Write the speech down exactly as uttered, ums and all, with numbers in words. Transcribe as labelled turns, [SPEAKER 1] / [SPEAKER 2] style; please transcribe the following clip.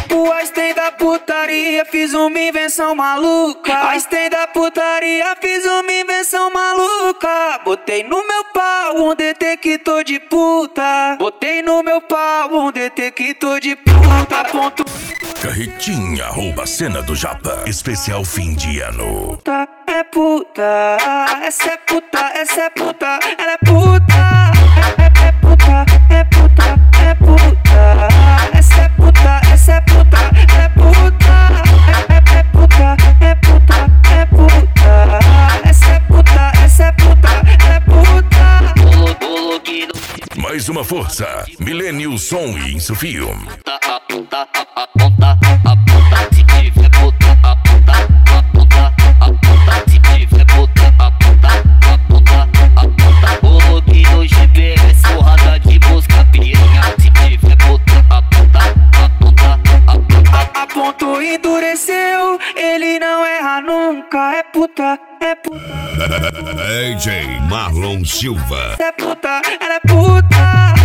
[SPEAKER 1] O Einstein da putaria, fiz uma invenção maluca. Einstein da putaria, fiz uma invenção maluca. Botei no meu pau um detector de puta. Botei no meu pau um detector de puta. Ponto.
[SPEAKER 2] Carretinha rouba a cena do Japa. Especial fim de ano.
[SPEAKER 1] Puta é puta, essa é puta, essa é puta, ela é puta. É, é, é puta, é puta, é puta. Essa é puta, essa é puta, ela é puta. É, é, é puta, é puta, é puta. Essa é puta, essa é puta, ela é puta.
[SPEAKER 2] Mais uma força. Millennium Som e Insufio.
[SPEAKER 1] Ponto endureceu, ele não erra nunca. É puta, é puta.
[SPEAKER 2] D J Marlon Silva.
[SPEAKER 1] É puta, ela é puta.